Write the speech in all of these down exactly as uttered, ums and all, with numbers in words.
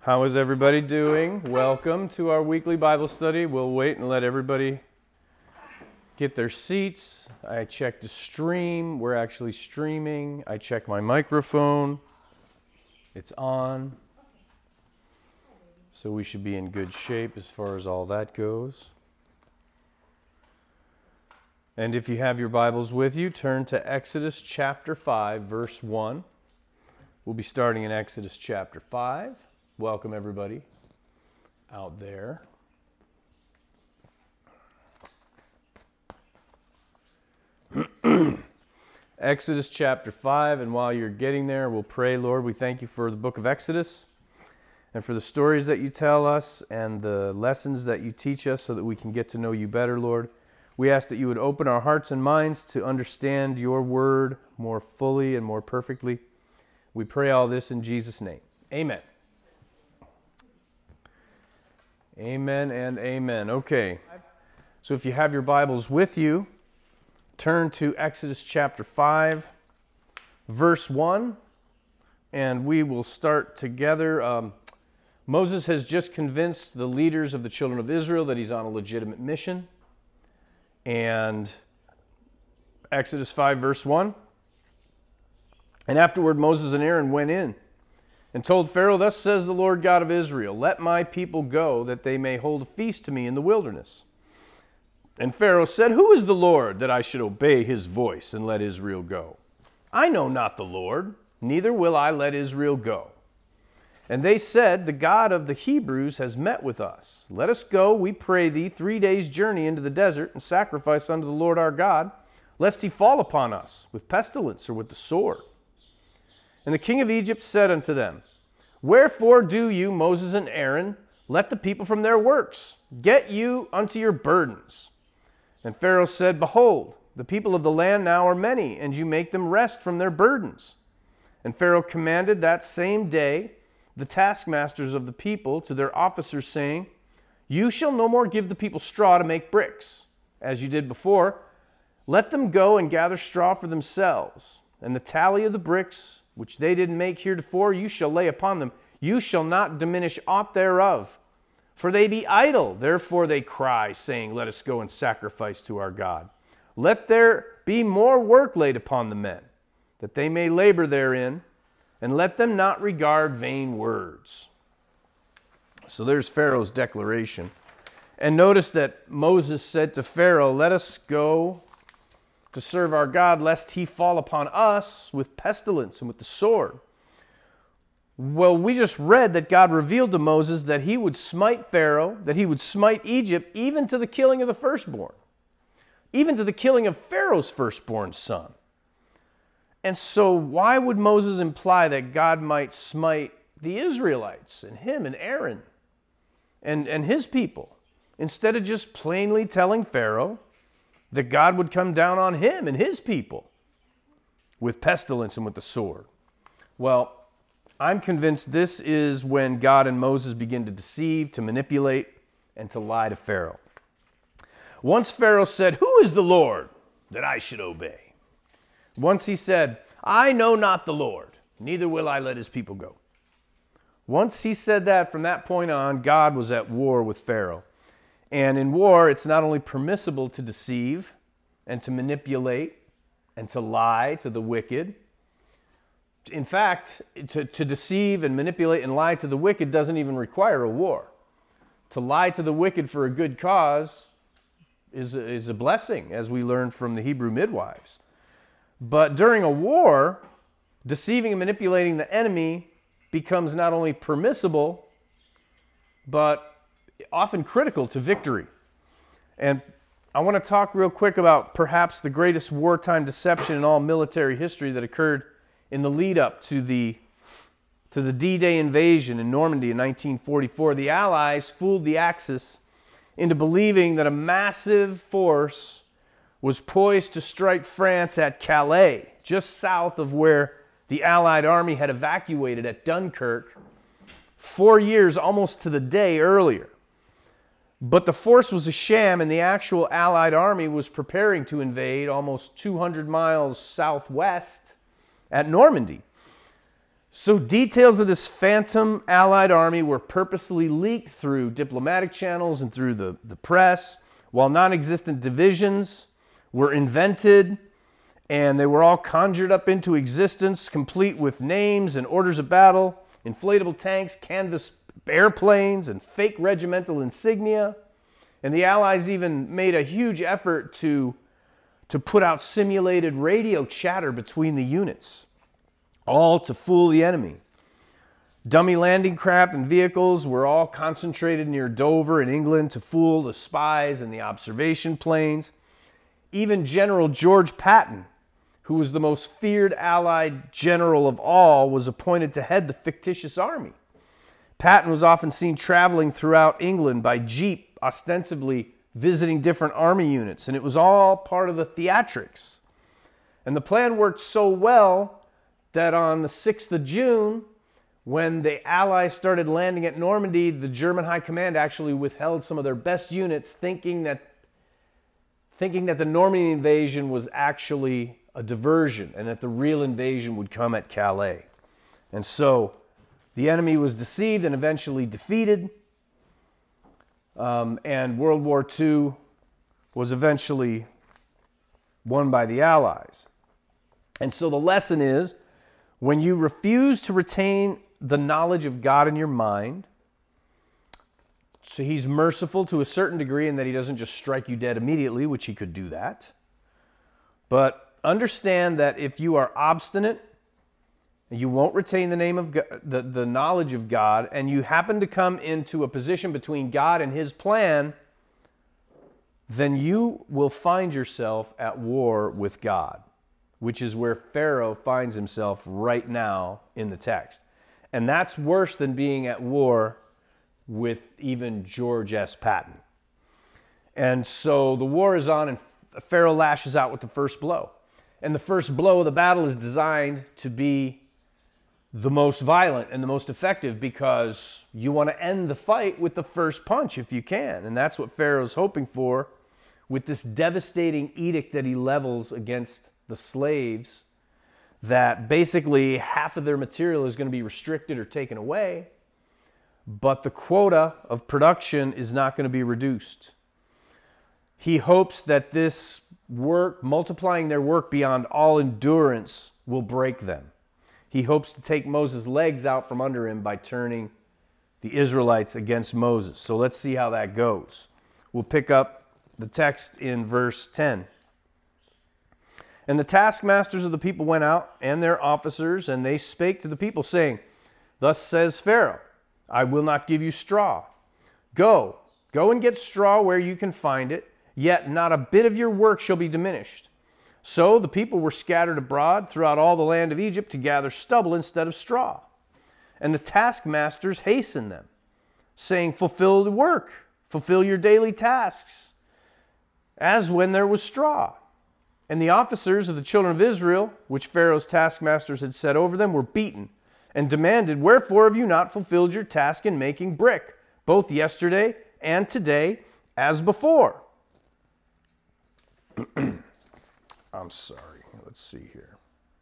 How is everybody doing? Welcome to our weekly Bible study. We'll wait and let everybody get their seats. I checked the stream. We're actually streaming. I checked my microphone. It's on. So we should be in good shape as far as all that goes. And if you have your Bibles with you, turn to Exodus chapter five, verse one. We'll be starting in Exodus chapter five. Welcome everybody out there. Exodus chapter five, and while you're getting there, we'll pray. Lord, we thank you for the book of Exodus and for the stories that you tell us and the lessons that you teach us so that we can get to know you better, Lord. We ask that you would open our hearts and minds to understand your word more fully and more perfectly. We pray all this in Jesus' name. Amen. Amen and amen. Okay, so if you have your Bibles with you, turn to Exodus chapter five, verse one, and we will start together. Um, Moses has just convinced the leaders of the children of Israel that he's on a legitimate mission. And Exodus five, verse one, and afterward Moses and Aaron went in and told Pharaoh, "Thus says the Lord God of Israel, let my people go, that they may hold a feast to me in the wilderness." And Pharaoh said, "Who is the Lord, that I should obey his voice and let Israel go? I know not the Lord, neither will I let Israel go." And they said, "The God of the Hebrews has met with us. Let us go, we pray thee, three days' journey into the desert, and sacrifice unto the Lord our God, lest he fall upon us with pestilence or with the sword." And the king of Egypt said unto them, "Wherefore do you, Moses and Aaron, let the people from their works? Get you unto your burdens." And Pharaoh said, "Behold, the people of the land now are many, and you make them rest from their burdens." And Pharaoh commanded that same day the taskmasters of the people to their officers, saying, "You shall no more give the people straw to make bricks, as you did before. Let them go and gather straw for themselves, and the tally of the bricks which they did make heretofore, you shall lay upon them. You shall not diminish aught thereof. For they be idle, therefore they cry, saying, Let us go and sacrifice to our God. Let there be more work laid upon the men, that they may labor therein, and let them not regard vain words." So there's Pharaoh's declaration. And notice that Moses said to Pharaoh, "Let us go to serve our God, lest he fall upon us with pestilence and with the sword." Well, we just read that God revealed to Moses that he would smite Pharaoh, that he would smite Egypt, even to the killing of the firstborn, even to the killing of Pharaoh's firstborn son. And so why would Moses imply that God might smite the Israelites and him and Aaron and, and his people, instead of just plainly telling Pharaoh that God would come down on him and his people with pestilence and with the sword? Well, I'm convinced this is when God and Moses begin to deceive, to manipulate, and to lie to Pharaoh. Once Pharaoh said, "Who is the Lord, that I should obey?" Once he said, "I know not the Lord, neither will I let his people go." Once he said that, from that point on, God was at war with Pharaoh. And in war, it's not only permissible to deceive and to manipulate and to lie to the wicked. In fact, to, to deceive and manipulate and lie to the wicked doesn't even require a war. To lie to the wicked for a good cause is a, is a blessing, as we learned from the Hebrew midwives. But during a war, deceiving and manipulating the enemy becomes not only permissible, but often critical to victory. And I want to talk real quick about perhaps the greatest wartime deception in all military history that occurred in the lead up to the to the D-Day invasion in Normandy in nineteen forty-four. The Allies fooled the Axis into believing that a massive force was poised to strike France at Calais, just south of where the Allied army had evacuated at Dunkirk four years almost to the day earlier. But the force was a sham, and the actual Allied army was preparing to invade almost two hundred miles southwest at Normandy. So details of this phantom Allied army were purposely leaked through diplomatic channels and through the, the press, while non-existent divisions were invented, and they were all conjured up into existence, complete with names and orders of battle, inflatable tanks, canvas airplanes, and fake regimental insignia. And the Allies even made a huge effort to, to put out simulated radio chatter between the units, all to fool the enemy. Dummy landing craft and vehicles were all concentrated near Dover in England to fool the spies and the observation planes. Even General George Patton, who was the most feared Allied general of all, was appointed to head the fictitious army. Patton was often seen traveling throughout England by jeep, ostensibly visiting different army units, and it was all part of the theatrics. And the plan worked so well that on the sixth of June, when the Allies started landing at Normandy, the German High Command actually withheld some of their best units, thinking that, thinking that the Normandy invasion was actually a diversion and that the real invasion would come at Calais. And so the enemy was deceived and eventually defeated, um, and World War Two was eventually won by the Allies. And so the lesson is, when you refuse to retain the knowledge of God in your mind, so he's merciful to a certain degree in that he doesn't just strike you dead immediately, which he could do that. But understand that if you are obstinate, and you won't retain the name of God, the, the knowledge of God, and you happen to come into a position between God and his plan, then you will find yourself at war with God, which is where Pharaoh finds himself right now in the text. And that's worse than being at war with even George S. Patton. And so the war is on, and Pharaoh lashes out with the first blow. And the first blow of the battle is designed to be the most violent and the most effective, because you want to end the fight with the first punch if you can. And that's what Pharaoh's hoping for with this devastating edict that he levels against the slaves, that basically half of their material is going to be restricted or taken away, but the quota of production is not going to be reduced. He hopes that this work, multiplying their work beyond all endurance, will break them. He hopes to take Moses' legs out from under him by turning the Israelites against Moses. So let's see how that goes. We'll pick up the text in verse ten. And the taskmasters of the people went out, and their officers, and they spake to the people, saying, Thus says Pharaoh, I will not give you straw. Go, go and get straw where you can find it, yet not a bit of your work shall be diminished. So the people were scattered abroad throughout all the land of Egypt to gather stubble instead of straw. And the taskmasters hastened them, saying, Fulfill the work, fulfill your daily tasks, as when there was straw. And the officers of the children of Israel, which Pharaoh's taskmasters had set over them, were beaten, and demanded, Wherefore have you not fulfilled your task in making brick, both yesterday and today, as before? I'm sorry. Let's see here.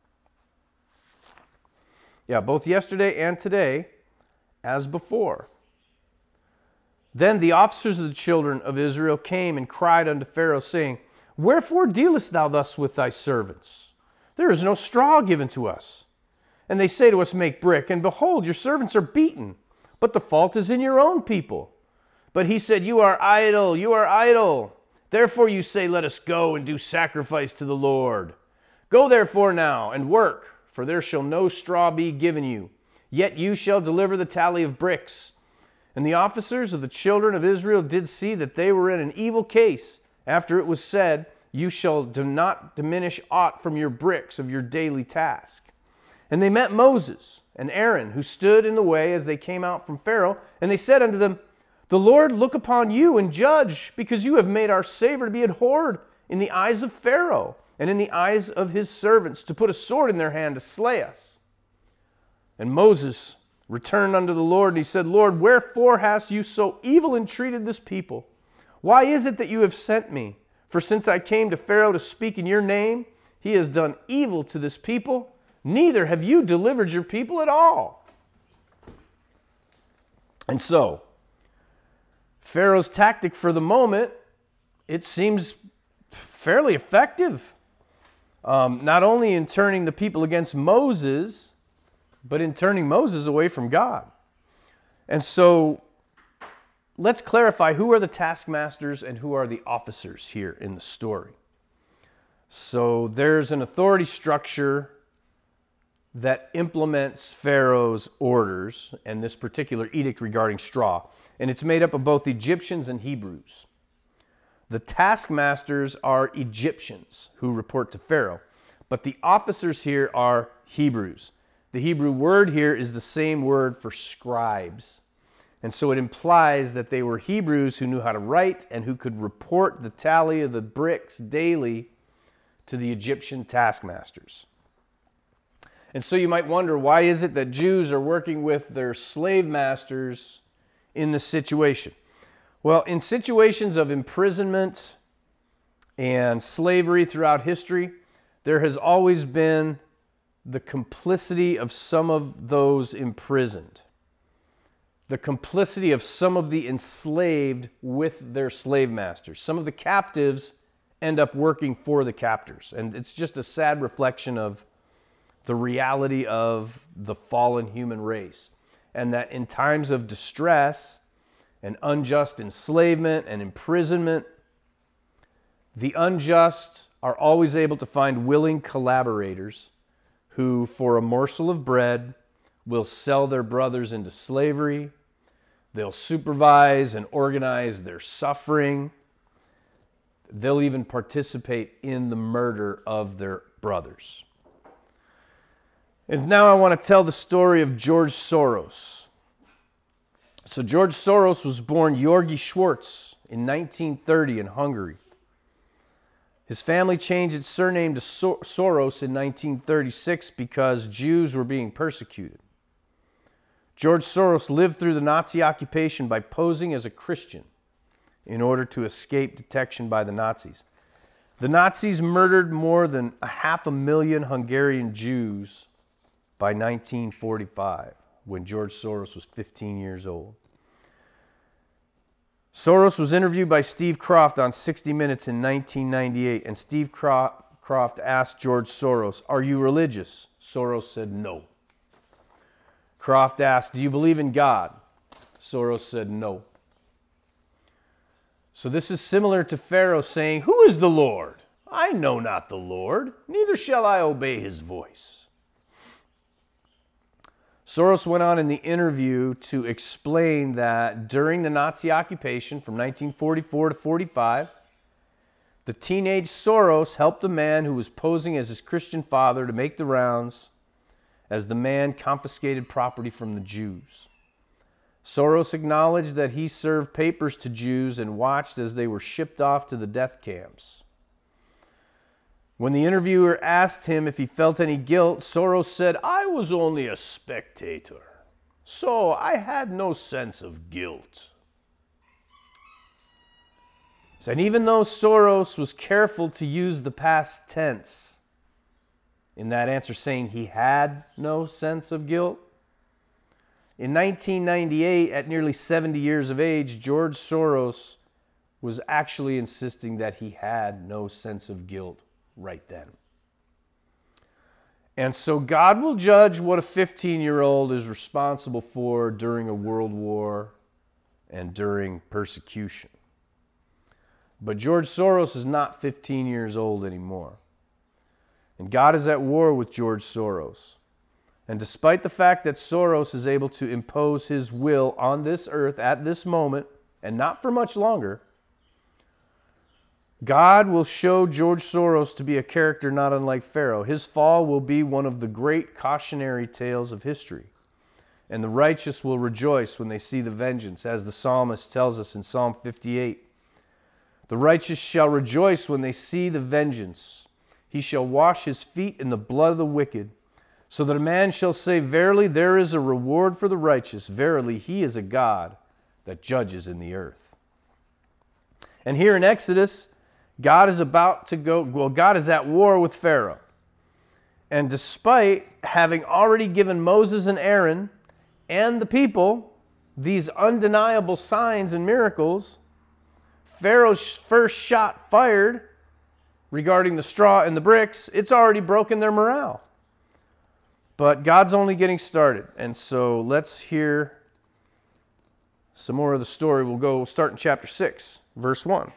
Yeah, both yesterday and today, as before. Then the officers of the children of Israel came and cried unto Pharaoh, saying, Wherefore dealest thou thus with thy servants? There is no straw given to us. And they say to us, Make brick, and behold, your servants are beaten, but the fault is in your own people. But he said, You are idle, you are idle. Therefore you say, Let us go and do sacrifice to the Lord. Go therefore now and work, for there shall no straw be given you. Yet you shall deliver the tally of bricks. And the officers of the children of Israel did see that they were in an evil case, after it was said, You shall do not diminish aught from your bricks of your daily task. And they met Moses and Aaron, who stood in the way as they came out from Pharaoh, and they said unto them, The Lord look upon you and judge, because you have made our savor to be abhorred in the eyes of Pharaoh, and in the eyes of his servants, to put a sword in their hand to slay us. And Moses returned unto the Lord, and he said, Lord, wherefore hast you so evil entreated this people? Why is it that you have sent me? For since I came to Pharaoh to speak in your name, he has done evil to this people, neither have you delivered your people at all. And so, Pharaoh's tactic for the moment, it seems fairly effective. Um, not only in turning the people against Moses, but in turning Moses away from God. And so, let's clarify who are the taskmasters and who are the officers here in the story. So there's an authority structure that implements Pharaoh's orders and this particular edict regarding straw. And it's made up of both Egyptians and Hebrews. The taskmasters are Egyptians who report to Pharaoh, but the officers here are Hebrews. The Hebrew word here is the same word for scribes. And so it implies that they were Hebrews who knew how to write and who could report the tally of the bricks daily to the Egyptian taskmasters. And so you might wonder, why is it that Jews are working with their slave masters in this situation? Well, in situations of imprisonment and slavery throughout history, there has always been the complicity of some of those imprisoned. The complicity of some of the enslaved with their slave masters. Some of the captives end up working for the captors. And it's just a sad reflection of the reality of the fallen human race. And that in times of distress and unjust enslavement and imprisonment, the unjust are always able to find willing collaborators who, for a morsel of bread, will sell their brothers into slavery. They'll supervise and organize their suffering. They'll even participate in the murder of their brothers. And now I want to tell the story of George Soros. So George Soros was born Georgi Schwartz in nineteen thirty in Hungary. His family changed its surname to Sor- Soros in nineteen thirty-six because Jews were being persecuted. George Soros lived through the Nazi occupation by posing as a Christian in order to escape detection by the Nazis. The Nazis murdered more than a half a million Hungarian Jews by nineteen forty-five, when George Soros was fifteen years old. Soros was interviewed by Steve Kroft on sixty minutes in nineteen ninety-eight, and Steve Kroft asked George Soros, "Are you religious?" Soros said no. Kroft asked, "Do you believe in God?" Soros said no. So this is similar to Pharaoh saying, "Who is the Lord? I know not the Lord, neither shall I obey his voice." Soros went on in the interview to explain that during the Nazi occupation from nineteen forty-four to forty-five, the teenage Soros helped a man who was posing as his Christian father to make the rounds as the man confiscated property from the Jews. Soros acknowledged that he served papers to Jews and watched as they were shipped off to the death camps. When the interviewer asked him if he felt any guilt, Soros said, "I was only a spectator, so I had no sense of guilt." And even though Soros was careful to use the past tense in that answer, saying he had no sense of guilt, in nineteen ninety-eight, at nearly seventy years of age, George Soros was actually insisting that he had no sense of guilt right then. And so God will judge what a fifteen-year-old is responsible for during a world war and during persecution. But George Soros is not fifteen years old anymore. And God is at war with George Soros. And despite the fact that Soros is able to impose his will on this earth at this moment, and not for much longer, God will show George Soros to be a character not unlike Pharaoh. His fall will be one of the great cautionary tales of history. And the righteous will rejoice when they see the vengeance, as the psalmist tells us in Psalm fifty-eight. The righteous shall rejoice when they see the vengeance. He shall wash his feet in the blood of the wicked, so that a man shall say, "Verily there is a reward for the righteous. Verily he is a God that judges in the earth." And here in Exodus, God is about to go, well, God is at war with Pharaoh. And despite having already given Moses and Aaron and the people these undeniable signs and miracles, Pharaoh's first shot fired regarding the straw and the bricks, it's already broken their morale. But God's only getting started. And so let's hear some more of the story. We'll go start in chapter six, verse one.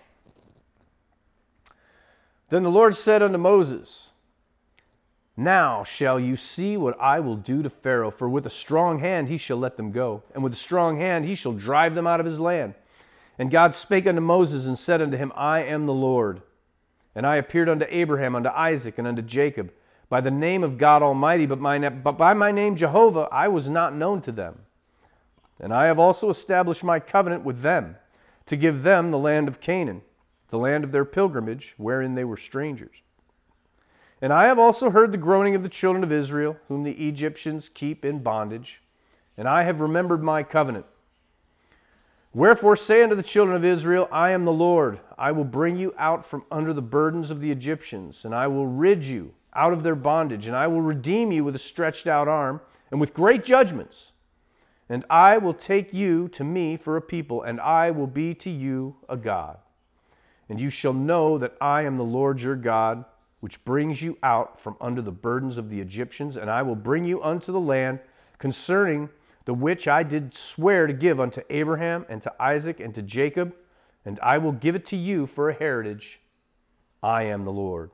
Then the Lord said unto Moses, Now shall you see what I will do to Pharaoh, for with a strong hand he shall let them go, and with a strong hand he shall drive them out of his land. And God spake unto Moses and said unto him, I am the Lord. And I appeared unto Abraham, unto Isaac, and unto Jacob, by the name of God Almighty, but, my, but by my name Jehovah I was not known to them. And I have also established my covenant with them, to give them the land of Canaan, the land of their pilgrimage, wherein they were strangers. And I have also heard the groaning of the children of Israel, whom the Egyptians keep in bondage, and I have remembered my covenant. Wherefore say unto the children of Israel, I am the Lord. I will bring you out from under the burdens of the Egyptians, and I will rid you out of their bondage, and I will redeem you with a stretched out arm, and with great judgments. And I will take you to me for a people, and I will be to you a God. And you shall know that I am the Lord your God, which brings you out from under the burdens of the Egyptians, and I will bring you unto the land concerning the which I did swear to give unto Abraham and to Isaac and to Jacob, and I will give it to you for a heritage. I am the Lord.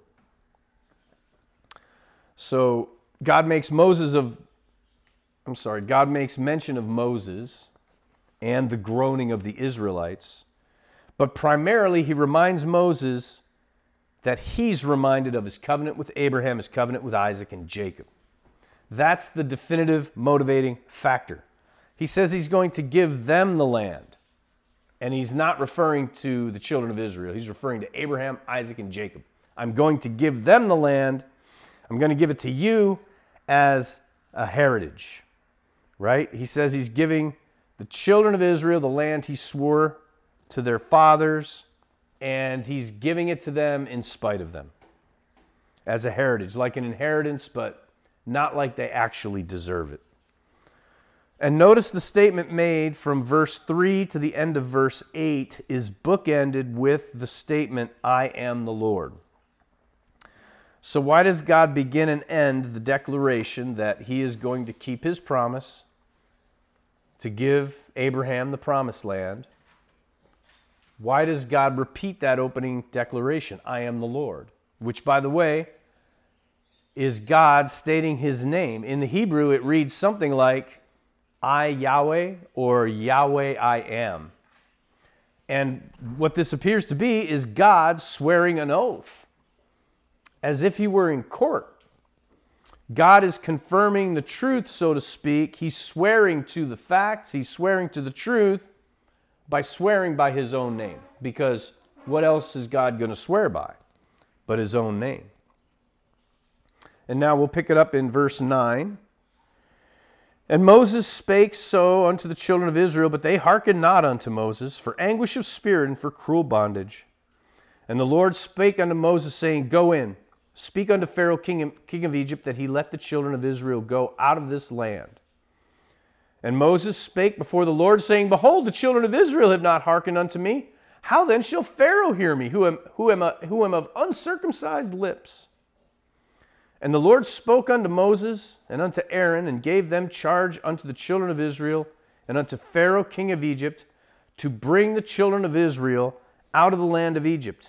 So God makes Moses of, I'm sorry, God makes mention of Moses and the groaning of the Israelites, but primarily he reminds Moses that he's reminded of his covenant with Abraham, his covenant with Isaac and Jacob. That's the definitive motivating factor. He says he's going to give them the land. And he's not referring to the children of Israel. He's referring to Abraham, Isaac, and Jacob. I'm going to give them the land. I'm going to give it to you as a heritage. Right? He says he's giving the children of Israel the land he swore to their fathers, and he's giving it to them in spite of them as a heritage, like an inheritance, but not like they actually deserve it. And notice the statement made from verse three to the end of verse eight is bookended with the statement, I am the Lord. So why does God begin and end the declaration that he is going to keep his promise to give Abraham the promised land? Why does God repeat that opening declaration, I am the Lord? Which, by the way, is God stating his name. In the Hebrew, it reads something like, I Yahweh, or Yahweh I am. And what this appears to be is God swearing an oath, as if he were in court. God is confirming the truth, so to speak. He's swearing to the facts. He's swearing to the truth by swearing by his own name. Because what else is God going to swear by but his own name? And now we'll pick it up in verse nine. And Moses spake so unto the children of Israel, but they hearkened not unto Moses, for anguish of spirit and for cruel bondage. And the Lord spake unto Moses, saying, Go in, speak unto Pharaoh king of Egypt, that he let the children of Israel go out of this land. And Moses spake before the Lord, saying, Behold, the children of Israel have not hearkened unto me. How then shall Pharaoh hear me, who am, who am, a, who am of uncircumcised lips? And the Lord spoke unto Moses and unto Aaron, and gave them charge unto the children of Israel, and unto Pharaoh king of Egypt, to bring the children of Israel out of the land of Egypt.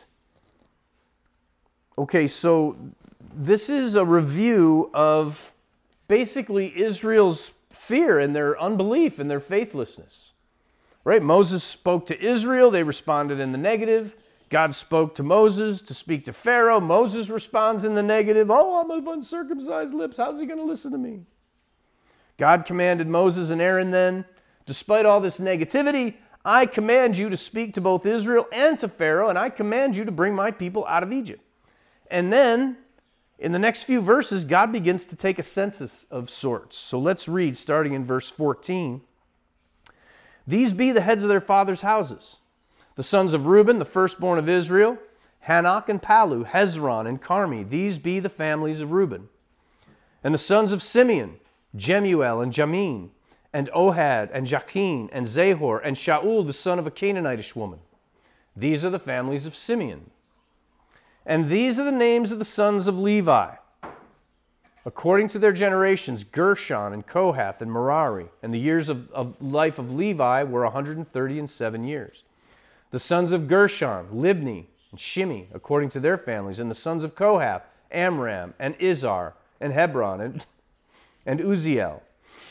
Okay, so this is a review of basically Israel's fear and their unbelief and their faithlessness. Right? Moses spoke to Israel. They responded in the negative. God spoke to Moses to speak to Pharaoh. Moses responds in the negative. Oh, I'm of uncircumcised lips. How's he going to listen to me? God commanded Moses and Aaron then, despite all this negativity, I command you to speak to both Israel and to Pharaoh, and I command you to bring my people out of Egypt. And then, in the next few verses, God begins to take a census of sorts. So let's read, starting in verse fourteen. These be the heads of their fathers' houses. The sons of Reuben, the firstborn of Israel, Hanok and Palu, Hezron and Carmi. These be the families of Reuben. And the sons of Simeon, Jemuel and Jamin, and Ohad and Jachin and Zahor and Shaul the son of a Canaanitish woman. These are the families of Simeon. And these are the names of the sons of Levi, according to their generations, Gershon and Kohath and Merari. And the years of, of life of Levi were one hundred thirty and seven years. The sons of Gershon, Libni and Shimi, according to their families. And the sons of Kohath, Amram and Izhar and Hebron and, and Uziel.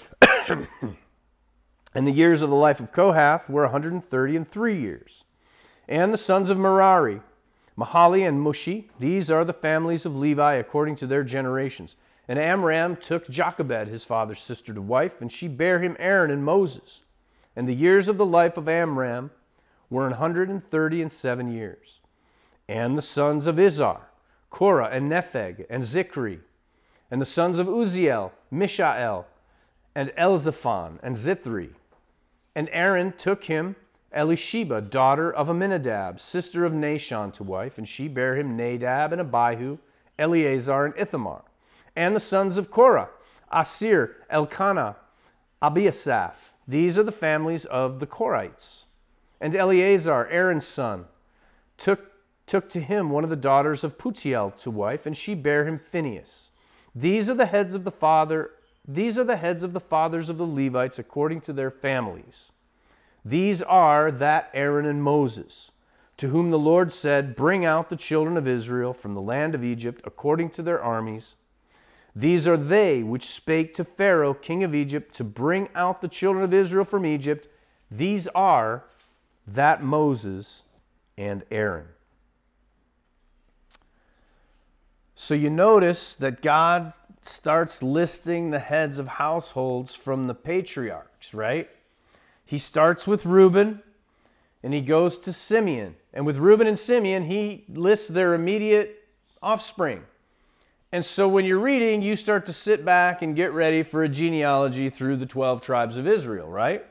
And the years of the life of Kohath were one hundred thirty and three years. And the sons of Merari, Mahali and Mushi, these are the families of Levi according to their generations. And Amram took Jochebed, his father's sister, to wife, and she bare him Aaron and Moses. And the years of the life of Amram were one hundred thirty and seven years. And the sons of Izhar, Korah and Nepheg and Zikri. And the sons of Uziel, Mishael and Elzaphan and Zithri. And Aaron took him Elisheba, daughter of Aminadab, sister of Nashon, to wife, and she bare him Nadab and Abihu, Eleazar and Ithamar. And the sons of Korah, Asir, Elkanah, Abiasaph. These are the families of the Korahites. And Eleazar, Aaron's son, took, took to him one of the daughters of Putiel to wife, and she bare him Phinehas. These are the heads of the father, these are the heads of the fathers of the Levites according to their families. These are that Aaron and Moses, to whom the Lord said, bring out the children of Israel from the land of Egypt according to their armies. These are they which spake to Pharaoh, king of Egypt, to bring out the children of Israel from Egypt. These are that Moses and Aaron. So you notice that God starts listing the heads of households from the patriarchs, right? He starts with Reuben, and he goes to Simeon. And with Reuben and Simeon, he lists their immediate offspring. And so when you're reading, you start to sit back and get ready for a genealogy through the twelve tribes of Israel, right?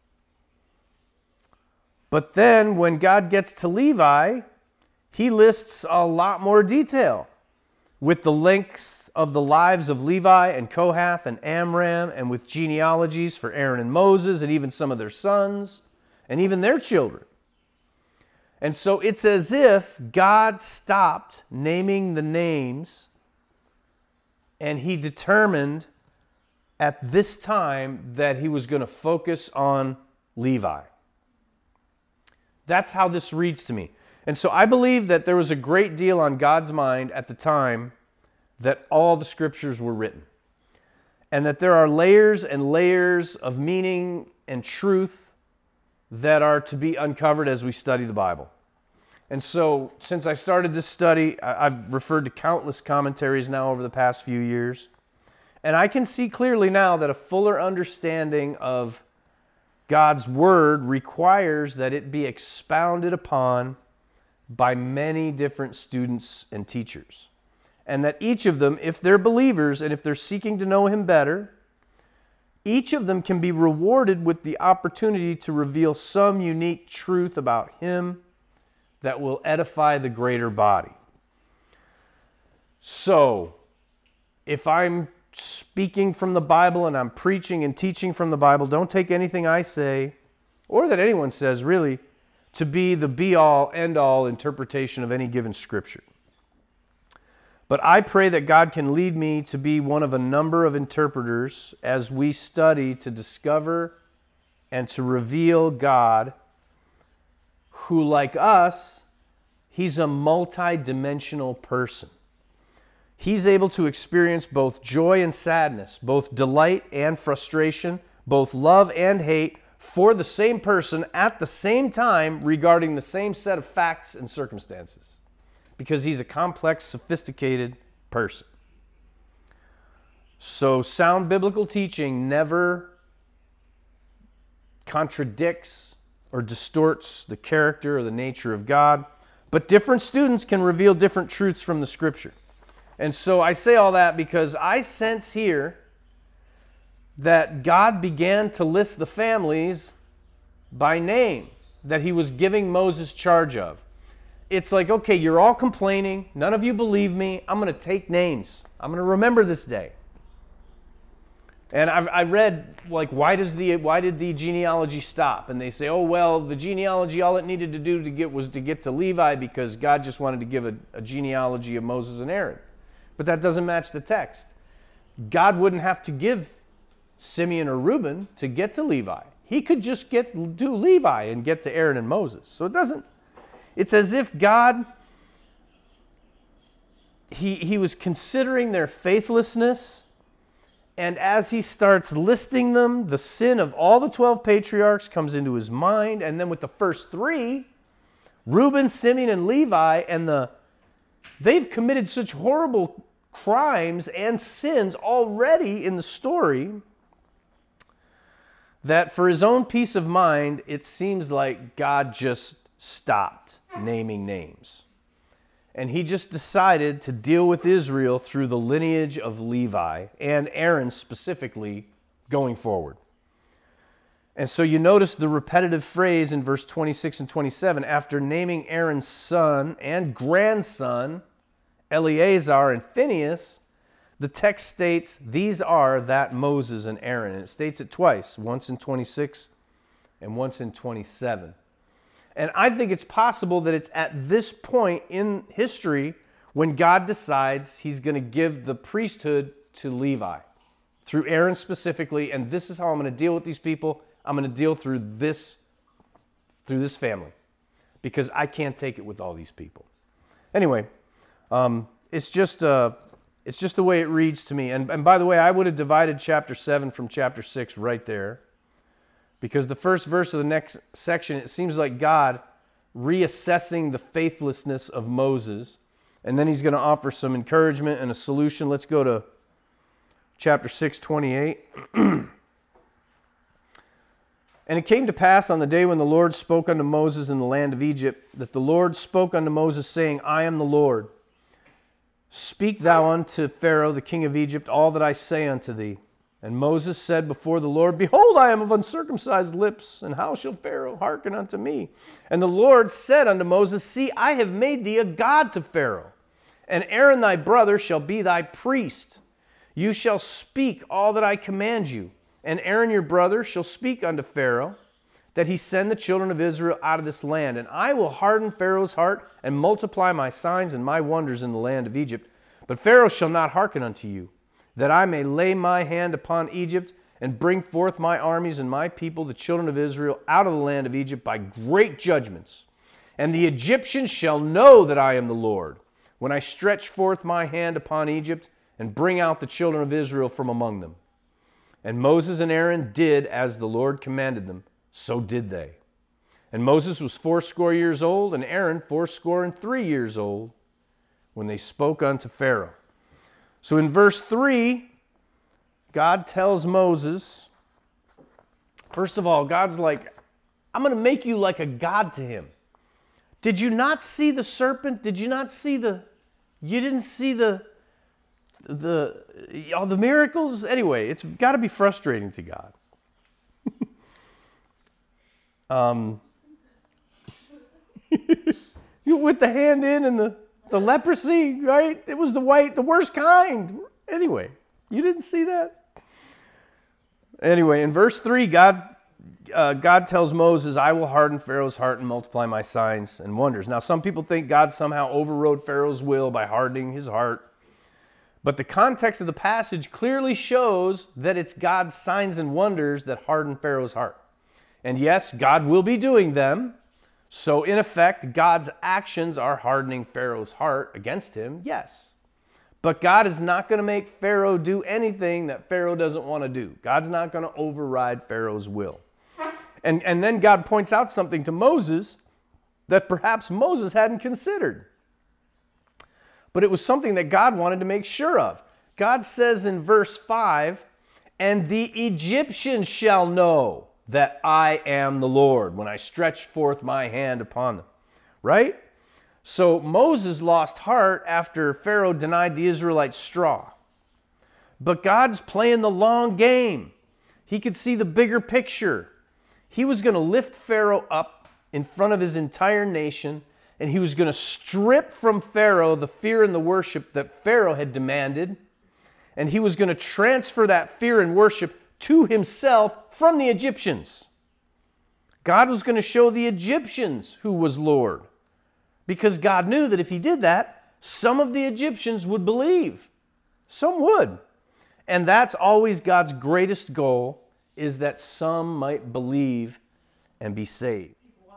But then when God gets to Levi, he lists a lot more detail with the links of the lives of Levi and Kohath and Amram, and with genealogies for Aaron and Moses and even some of their sons and even their children. And so it's as if God stopped naming the names, and he determined at this time that he was going to focus on Levi. That's how this reads to me. And so I believe that there was a great deal on God's mind at the time that all the scriptures were written. And that there are layers and layers of meaning and truth that are to be uncovered as we study the Bible. And so, since I started this study, I've referred to countless commentaries now over the past few years. And I can see clearly now that a fuller understanding of God's Word requires that it be expounded upon by many different students and teachers. And that each of them, if they're believers and if they're seeking to know Him better, each of them can be rewarded with the opportunity to reveal some unique truth about Him that will edify the greater body. So, if I'm speaking from the Bible and I'm preaching and teaching from the Bible, don't take anything I say, or that anyone says really, to be the be-all, end-all interpretation of any given scripture. But I pray that God can lead me to be one of a number of interpreters as we study to discover and to reveal God, who, like us, He's a multi-dimensional person. He's able to experience both joy and sadness, both delight and frustration, both love and hate for the same person at the same time regarding the same set of facts and circumstances. Because He's a complex, sophisticated person. So sound biblical teaching never contradicts or distorts the character or the nature of God. But different students can reveal different truths from the Scripture. And so I say all that because I sense here that God began to list the families by name that He was giving Moses charge of. It's like, okay, you're all complaining. None of you believe me. I'm going to take names. I'm going to remember this day. And I've, I read, like, why does the why did the genealogy stop? And they say, oh, well, the genealogy, all it needed to do to get was to get to Levi because God just wanted to give a, a genealogy of Moses and Aaron. But that doesn't match the text. God wouldn't have to give Simeon or Reuben to get to Levi. He could just get do Levi and get to Aaron and Moses. So it doesn't, it's as if God, he, he was considering their faithlessness. And as he starts listing them, the sin of all the twelve patriarchs comes into his mind. And then with the first three, Reuben, Simeon, and Levi, and the they've committed such horrible crimes and sins already in the story that for his own peace of mind, it seems like God just stopped naming names. And he just decided to deal with Israel through the lineage of Levi and Aaron specifically going forward. And so you notice the repetitive phrase in verse twenty-six and twenty-seven, after naming Aaron's son and grandson, Eleazar and Phinehas, the text states, these are that Moses and Aaron. And it states it twice, once in twenty-six and once in twenty-seven. And I think it's possible that it's at this point in history when God decides he's going to give the priesthood to Levi, through Aaron specifically, and this is how I'm going to deal with these people. I'm going to deal through this, through this family, because I can't take it with all these people. Anyway, um, it's just uh, it's just the way it reads to me. And, and by the way, I would have divided chapter seven from chapter six right there. Because the first verse of the next section, it seems like God reassessing the faithlessness of Moses. And then he's going to offer some encouragement and a solution. Let's go to chapter six, twenty-eight. And it came to pass on the day when the Lord spoke unto Moses in the land of Egypt, that the Lord spoke unto Moses, saying, I am the Lord. Speak thou unto Pharaoh, the king of Egypt, all that I say unto thee. And Moses said before the Lord, behold, I am of uncircumcised lips, and how shall Pharaoh hearken unto me? And the Lord said unto Moses, see, I have made thee a god to Pharaoh, and Aaron thy brother shall be thy priest. You shall speak all that I command you, and Aaron your brother shall speak unto Pharaoh, that he send the children of Israel out of this land. And I will harden Pharaoh's heart, and multiply my signs and my wonders in the land of Egypt. But Pharaoh shall not hearken unto you, that I may lay my hand upon Egypt and bring forth my armies and my people, the children of Israel, out of the land of Egypt by great judgments. And the Egyptians shall know that I am the Lord, when I stretch forth my hand upon Egypt and bring out the children of Israel from among them. And Moses and Aaron did as the Lord commanded them, so did they. And Moses was fourscore years old, and Aaron fourscore and three years old, when they spoke unto Pharaoh. So in verse three, God tells Moses, first of all, God's like, I'm going to make you like a god to him. Did you not see the serpent? Did you not see the, you didn't see the, the, all the miracles? Anyway, it's got to be frustrating to God. um, you with the hand in and the, The leprosy, right? It was the white, the worst kind. Anyway, you didn't see that? Anyway, in verse three, God, uh, God tells Moses, I will harden Pharaoh's heart and multiply my signs and wonders. Now, some people think God somehow overrode Pharaoh's will by hardening his heart. But the context of the passage clearly shows that it's God's signs and wonders that harden Pharaoh's heart. And yes, God will be doing them. So in effect, God's actions are hardening Pharaoh's heart against him, yes. But God is not going to make Pharaoh do anything that Pharaoh doesn't want to do. God's not going to override Pharaoh's will. And, and then God points out something to Moses that perhaps Moses hadn't considered. But it was something that God wanted to make sure of. God says in verse five, and the Egyptians shall know that I am the Lord when I stretch forth my hand upon them. Right? So Moses lost heart after Pharaoh denied the Israelites straw. But God's playing the long game. He could see the bigger picture. He was going to lift Pharaoh up in front of his entire nation, and he was going to strip from Pharaoh the fear and the worship that Pharaoh had demanded. and he was going to transfer that fear and worship to himself from the Egyptians. God was going to show the Egyptians who was Lord, because God knew that if he did that, some of the Egyptians would believe. Some would. And that's always God's greatest goal, is that some might believe and be saved.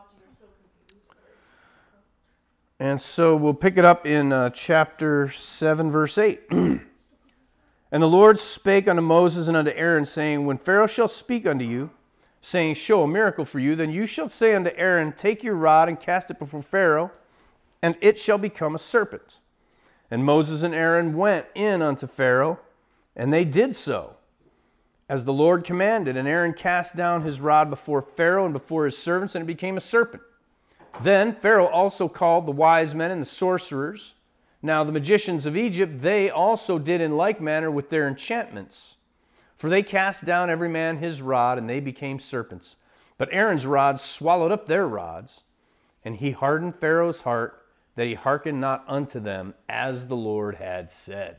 And so we'll pick it up in uh, chapter seven, verse eight. And the Lord spake unto Moses and unto Aaron, saying, When Pharaoh shall speak unto you, saying, Show a miracle for you, then you shall say unto Aaron, Take your rod and cast it before Pharaoh, and it shall become a serpent. And Moses and Aaron went in unto Pharaoh, and they did so, as the Lord commanded. And Aaron cast down his rod before Pharaoh and before his servants, and it became a serpent. Then Pharaoh also called the wise men and the sorcerers. Now the magicians of Egypt, they also did in like manner with their enchantments. For they cast down every man his rod, and they became serpents. But Aaron's rod swallowed up their rods, and he hardened Pharaoh's heart, that he hearkened not unto them, as the Lord had said.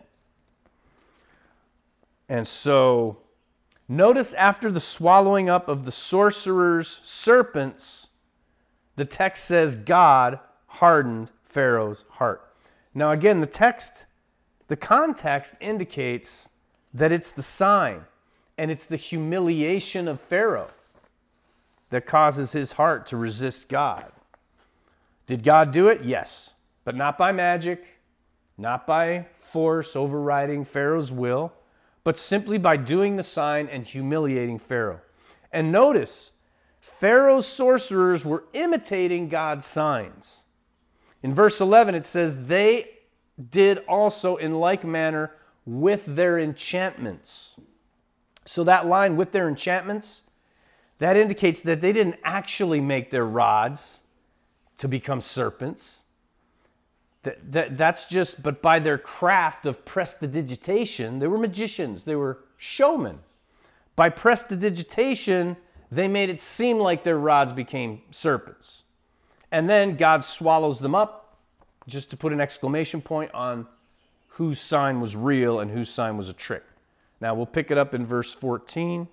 And so, notice after the swallowing up of the sorcerers' serpents, the text says God hardened Pharaoh's heart. Now again, the text, the context indicates that it's the sign and it's the humiliation of Pharaoh that causes his heart to resist God. Did God do it? Yes, but not by magic, not by force overriding Pharaoh's will, but simply by doing the sign and humiliating Pharaoh. And notice, Pharaoh's sorcerers were imitating God's signs. In verse eleven, it says, They did also in like manner with their enchantments. So that line, with their enchantments, that indicates that they didn't actually make their rods to become serpents. That, that, that's just, but by their craft of prestidigitation, they were magicians, they were showmen. By prestidigitation, they made it seem like their rods became serpents. And then God swallows them up, just to put an exclamation point on whose sign was real and whose sign was a trick. Now we'll pick it up in verse fourteen.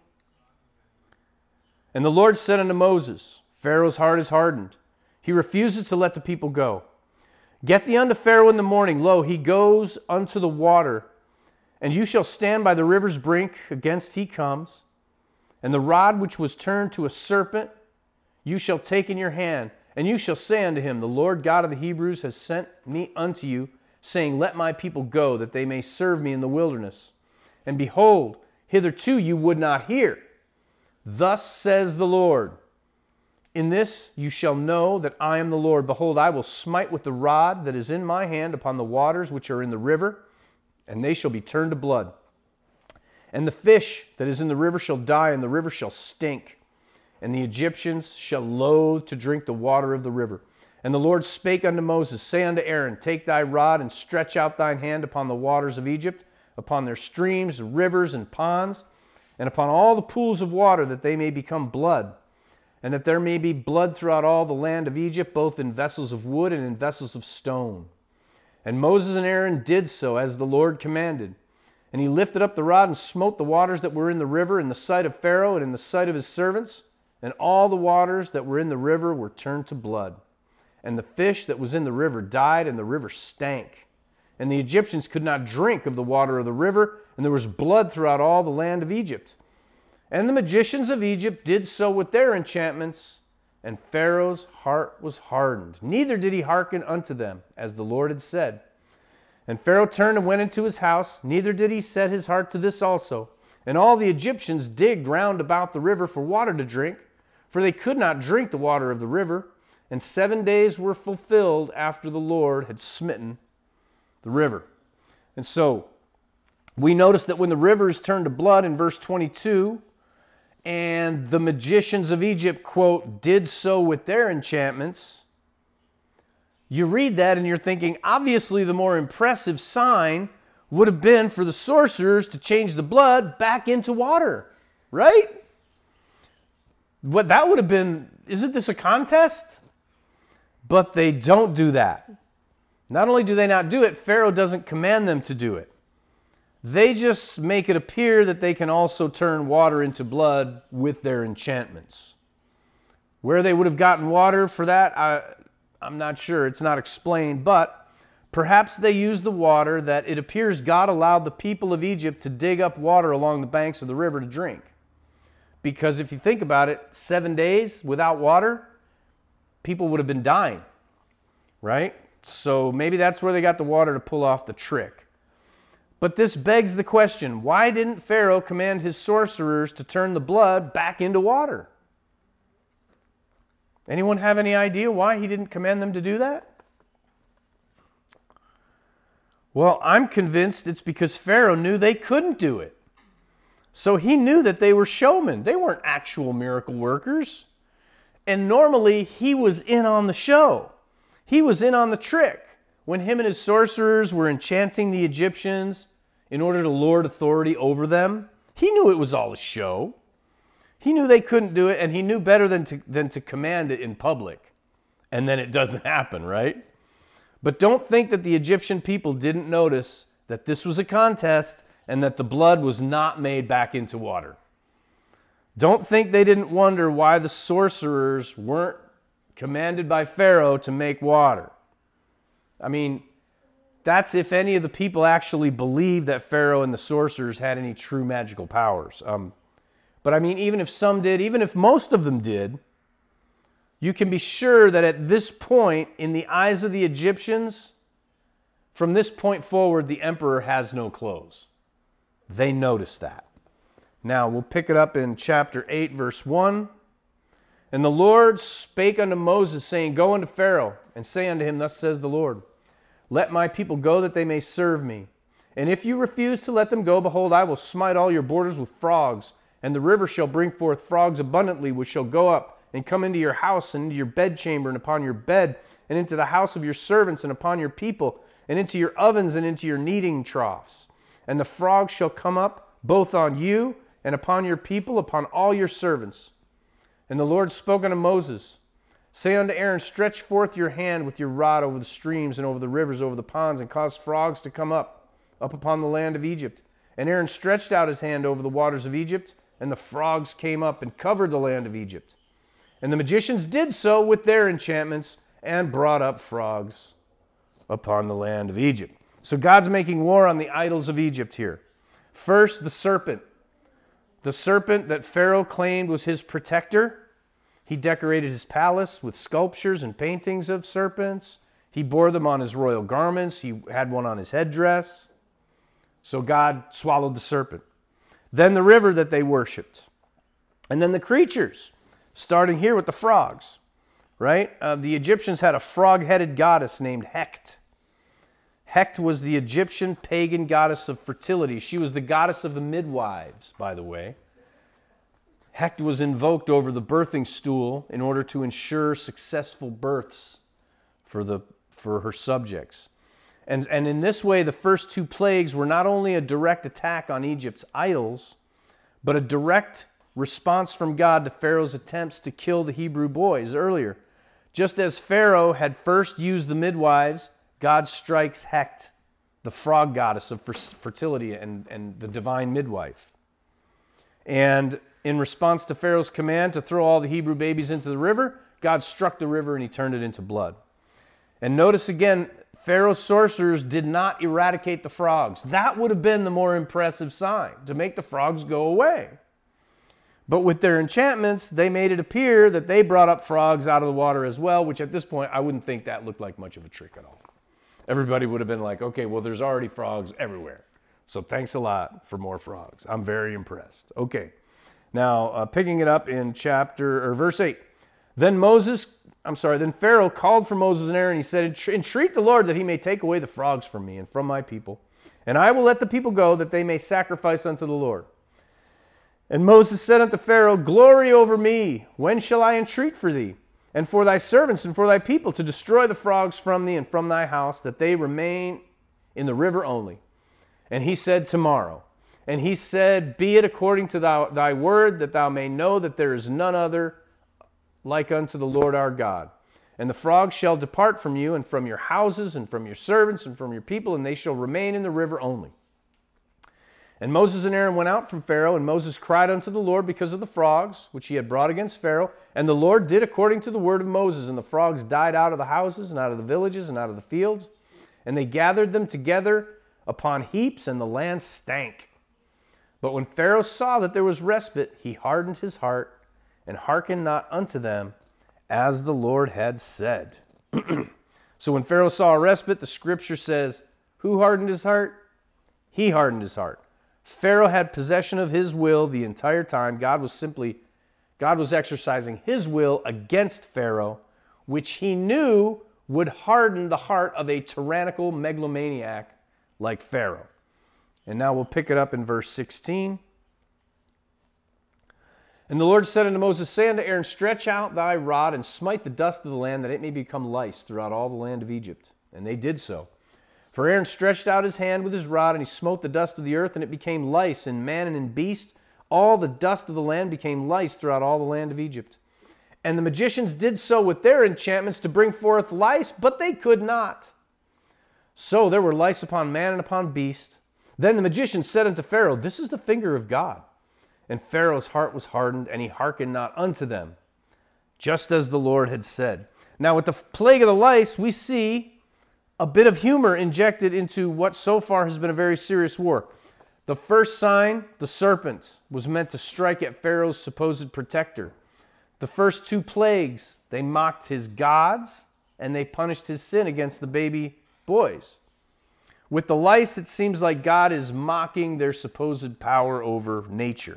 And the Lord said unto Moses, Pharaoh's heart is hardened. He refuses to let the people go. Get thee unto Pharaoh in the morning. Lo, he goes unto the water. And you shall stand by the river's brink against he comes. And the rod which was turned to a serpent you shall take in your hand. And you shall say unto him, The Lord God of the Hebrews has sent me unto you, saying, Let my people go, that they may serve me in the wilderness. And behold, hitherto you would not hear. Thus says the Lord, In this you shall know that I am the Lord. Behold, I will smite with the rod that is in my hand upon the waters which are in the river, and they shall be turned to blood. And the fish that is in the river shall die, and the river shall stink. And the Egyptians shall loathe to drink the water of the river. And the Lord spake unto Moses, Say unto Aaron, Take thy rod, and stretch out thine hand upon the waters of Egypt, upon their streams, rivers, and ponds, and upon all the pools of water, that they may become blood, and that there may be blood throughout all the land of Egypt, both in vessels of wood and in vessels of stone. And Moses and Aaron did so, as the Lord commanded. And he lifted up the rod and smote the waters that were in the river in the sight of Pharaoh and in the sight of his servants. And all the waters that were in the river were turned to blood. And the fish that was in the river died, and the river stank. And the Egyptians could not drink of the water of the river, and there was blood throughout all the land of Egypt. And the magicians of Egypt did so with their enchantments, and Pharaoh's heart was hardened. Neither did he hearken unto them, as the Lord had said. And Pharaoh turned and went into his house, neither did he set his heart to this also. And all the Egyptians digged round about the river for water to drink, for they could not drink the water of the river. And seven days were fulfilled after the Lord had smitten the river. And so we notice that when the river is turned to blood in verse twenty-two, and the magicians of Egypt, quote, did so with their enchantments, you read that and you're thinking, obviously the more impressive sign would have been for the sorcerers to change the blood back into water, right? What that would have been, isn't this a contest? But they don't do that. Not only do they not do it, Pharaoh doesn't command them to do it. They just make it appear that they can also turn water into blood with their enchantments. Where they would have gotten water for that, I, I'm not sure. It's not explained, but perhaps they used the water that it appears God allowed the people of Egypt to dig up water along the banks of the river to drink. Because if you think about it, seven days without water, people would have been dying, right? So maybe that's where they got the water to pull off the trick. But this begs the question, why didn't Pharaoh command his sorcerers to turn the blood back into water? Anyone have any idea why he didn't command them to do that? Well, I'm convinced it's because Pharaoh knew they couldn't do it. So he knew that they were showmen. They weren't actual miracle workers. And normally he was in on the show. He was in on the trick. When him and his sorcerers were enchanting the Egyptians in order to lord authority over them, he knew it was all a show. He knew they couldn't do it, and he knew better than to, than to command it in public. And then it doesn't happen, right? But don't think that the Egyptian people didn't notice that this was a contest and that the blood was not made back into water. Don't think they didn't wonder why the sorcerers weren't commanded by Pharaoh to make water. I mean, that's if any of the people actually believed that Pharaoh and the sorcerers had any true magical powers. Um, but I mean, even if some did, even if most of them did, you can be sure that at this point, in the eyes of the Egyptians, from this point forward, the emperor has no clothes. They noticed that. Now, we'll pick it up in chapter eight, verse one. And the Lord spake unto Moses, saying, Go unto Pharaoh, and say unto him, Thus says the Lord, Let my people go, that they may serve me. And if you refuse to let them go, behold, I will smite all your borders with frogs, and the river shall bring forth frogs abundantly, which shall go up and come into your house, and into your bedchamber, and upon your bed, and into the house of your servants, and upon your people, and into your ovens, and into your kneading troughs. And the frogs shall come up, both on you, and upon your people, upon all your servants. And the Lord spoke unto Moses, Say unto Aaron, Stretch forth your hand with your rod over the streams, and over the rivers, over the ponds, and cause frogs to come up, up upon the land of Egypt. And Aaron stretched out his hand over the waters of Egypt, and the frogs came up and covered the land of Egypt. And the magicians did so with their enchantments, and brought up frogs upon the land of Egypt. So God's making war on the idols of Egypt here. First, the serpent. The serpent that Pharaoh claimed was his protector. He decorated his palace with sculptures and paintings of serpents. He bore them on his royal garments. He had one on his headdress. So God swallowed the serpent. Then the river that they worshipped. And then the creatures, starting here with the frogs, right? Uh, the Egyptians had a frog-headed goddess named Hecht. Hecht was the Egyptian pagan goddess of fertility. She was the goddess of the midwives, by the way. Hecht was invoked over the birthing stool in order to ensure successful births for, the, for her subjects. And, and in this way, the first two plagues were not only a direct attack on Egypt's idols, but a direct response from God to Pharaoh's attempts to kill the Hebrew boys earlier. Just as Pharaoh had first used the midwives, God strikes Hecht, the frog goddess of fertility and, and the divine midwife. And in response to Pharaoh's command to throw all the Hebrew babies into the river, God struck the river and he turned it into blood. And notice again, Pharaoh's sorcerers did not eradicate the frogs. That would have been the more impressive sign, to make the frogs go away. But with their enchantments, they made it appear that they brought up frogs out of the water as well, which at this point, I wouldn't think that looked like much of a trick at all. Everybody would have been like, okay, well, there's already frogs everywhere. So thanks a lot for more frogs. I'm very impressed. Okay. Now, uh, picking it up in chapter, or verse eight. Then Moses, I'm sorry, then Pharaoh called for Moses and Aaron. He said, Entreat the Lord that he may take away the frogs from me and from my people. And I will let the people go, that they may sacrifice unto the Lord. And Moses said unto Pharaoh, Glory over me. When shall I entreat for thee? And for thy servants and for thy people, to destroy the frogs from thee and from thy house, that they remain in the river only. And he said, Tomorrow. And he said, Be it according to thou, thy word, that thou may know that there is none other like unto the Lord our God. And the frogs shall depart from you, and from your houses, and from your servants, and from your people, and they shall remain in the river only. And Moses and Aaron went out from Pharaoh, and Moses cried unto the Lord because of the frogs, which he had brought against Pharaoh. And the Lord did according to the word of Moses, and the frogs died out of the houses, and out of the villages, and out of the fields. And they gathered them together upon heaps, and the land stank. But when Pharaoh saw that there was respite, he hardened his heart, and hearkened not unto them, as the Lord had said. So when Pharaoh saw a respite, the scripture says, who hardened his heart? He hardened his heart. Pharaoh had possession of his will the entire time. God was simply, God was exercising his will against Pharaoh, which he knew would harden the heart of a tyrannical megalomaniac like Pharaoh. And now we'll pick it up in verse sixteen. And the Lord said unto Moses, say unto Aaron, stretch out thy rod and smite the dust of the land, that it may become lice throughout all the land of Egypt. And they did so. For Aaron stretched out his hand with his rod, and he smote the dust of the earth, and it became lice in man and in beast. All the dust of the land became lice throughout all the land of Egypt. And the magicians did so with their enchantments to bring forth lice, but they could not. So there were lice upon man and upon beast. Then the magicians said unto Pharaoh, this is the finger of God. And Pharaoh's heart was hardened, and he hearkened not unto them, just as the Lord had said. Now with the plague of the lice, we see a bit of humor injected into what so far has been a very serious war. The first sign, the serpent, was meant to strike at Pharaoh's supposed protector. The first two plagues, they mocked his gods, and they punished his sin against the baby boys. With the lice, it seems like God is mocking their supposed power over nature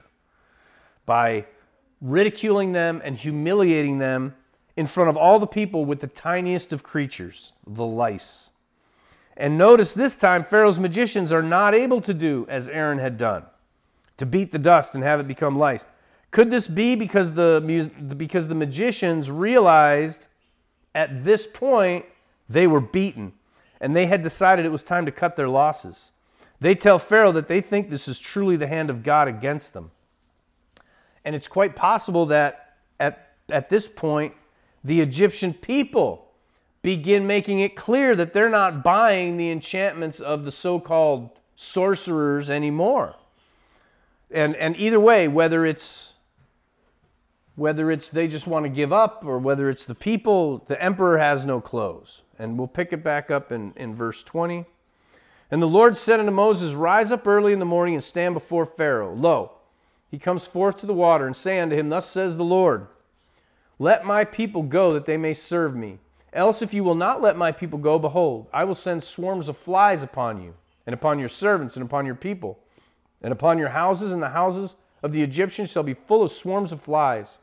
by ridiculing them and humiliating them in front of all the people with the tiniest of creatures, the lice. And notice this time, Pharaoh's magicians are not able to do as Aaron had done, to beat the dust and have it become lice. Could this be because the, because the magicians realized at this point they were beaten, and they had decided it was time to cut their losses? They tell Pharaoh that they think this is truly the hand of God against them. And it's quite possible that at, at this point, the Egyptian people begin making it clear that they're not buying the enchantments of the so-called sorcerers anymore. And, and either way, whether it's, whether it's they just want to give up or whether it's the people, the emperor has no clothes. And we'll pick it back up in, in verse twenty. And the Lord said unto Moses, rise up early in the morning and stand before Pharaoh. Lo, he comes forth to the water, and say unto him, thus says the Lord, let my people go that they may serve me. Else if you will not let my people go, behold, I will send swarms of flies upon you, and upon your servants, and upon your people, and upon your houses, and the houses of the Egyptians shall be full of swarms of flies,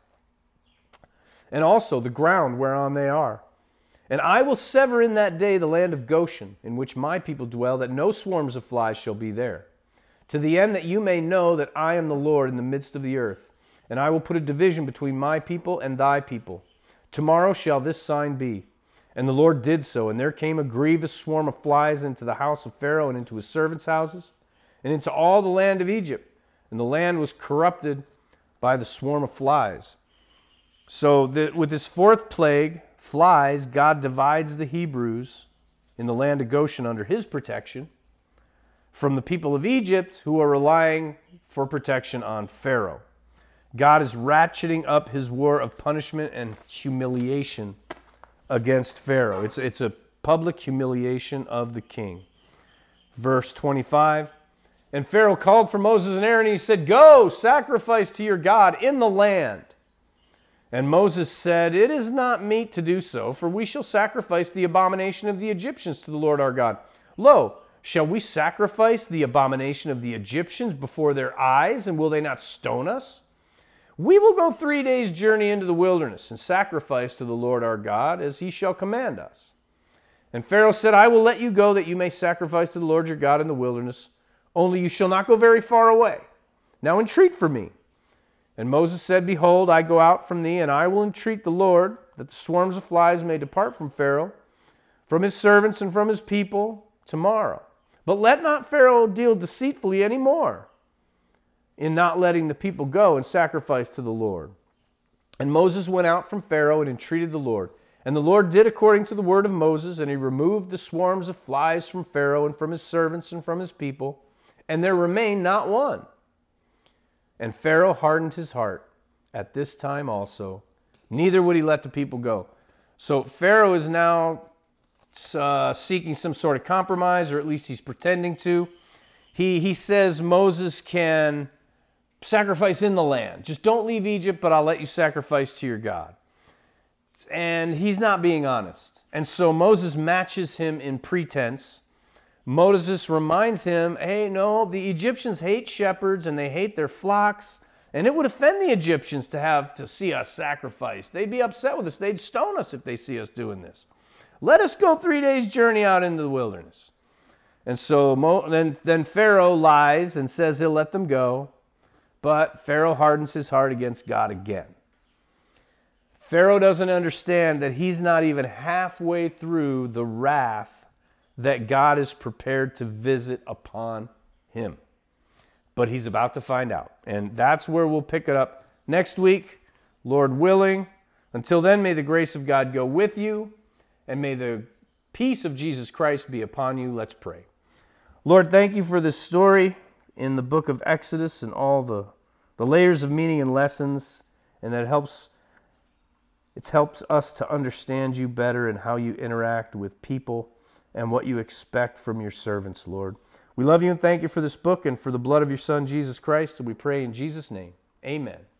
and also the ground whereon they are. And I will sever in that day the land of Goshen, in which my people dwell, that no swarms of flies shall be there, to the end that you may know that I am the Lord in the midst of the earth. And I will put a division between my people and thy people. Tomorrow shall this sign be. And the Lord did so, and there came a grievous swarm of flies into the house of Pharaoh, and into his servants' houses, and into all the land of Egypt. And the land was corrupted by the swarm of flies. So the, with this fourth plague, flies, God divides the Hebrews in the land of Goshen under his protection from the people of Egypt, who are relying for protection on Pharaoh. God is ratcheting up his war of punishment and humiliation against Pharaoh. It's, it's a public humiliation of the king. Verse twenty-five, and Pharaoh called for Moses and Aaron, and he said, go, sacrifice to your God in the land. And Moses said, it is not meet to do so, for we shall sacrifice the abomination of the Egyptians to the Lord our God. Lo, shall we sacrifice the abomination of the Egyptians before their eyes, and will they not stone us? We will go three days' journey into the wilderness and sacrifice to the Lord our God as he shall command us. And Pharaoh said, I will let you go that you may sacrifice to the Lord your God in the wilderness. Only you shall not go very far away. Now entreat for me. And Moses said, behold, I go out from thee, and I will entreat the Lord that the swarms of flies may depart from Pharaoh, from his servants and from his people tomorrow. But let not Pharaoh deal deceitfully any more in not letting the people go and sacrifice to the Lord. And Moses went out from Pharaoh and entreated the Lord. And the Lord did according to the word of Moses, and he removed the swarms of flies from Pharaoh and from his servants and from his people. and there remained not one. And Pharaoh hardened his heart at this time also, neither would he let the people go. So Pharaoh is now uh, seeking some sort of compromise, or at least he's pretending to. He, he says Moses can sacrifice in the land. Just don't leave Egypt, but I'll let you sacrifice to your God. And he's not being honest. And so Moses matches him in pretense. Moses reminds him, hey, no, the Egyptians hate shepherds and they hate their flocks. And it would offend the Egyptians to have to see us sacrifice. They'd be upset with us. They'd stone us if they see us doing this. Let us go three days' journey out into the wilderness. And so Mo, then, then Pharaoh lies and says he'll let them go. But Pharaoh hardens his heart against God again. Pharaoh doesn't understand that he's not even halfway through the wrath that God is prepared to visit upon him. But he's about to find out. And that's where we'll pick it up next week, Lord willing. Until then, may the grace of God go with you, and may the peace of Jesus Christ be upon you. Let's pray. Lord, thank you for this story in the book of Exodus and all the, the layers of meaning and lessons, and that helps it helps us to understand you better and how you interact with people and what you expect from your servants, Lord. We love you and thank you for this book and for the blood of your Son, Jesus Christ, and we pray in Jesus' name. Amen.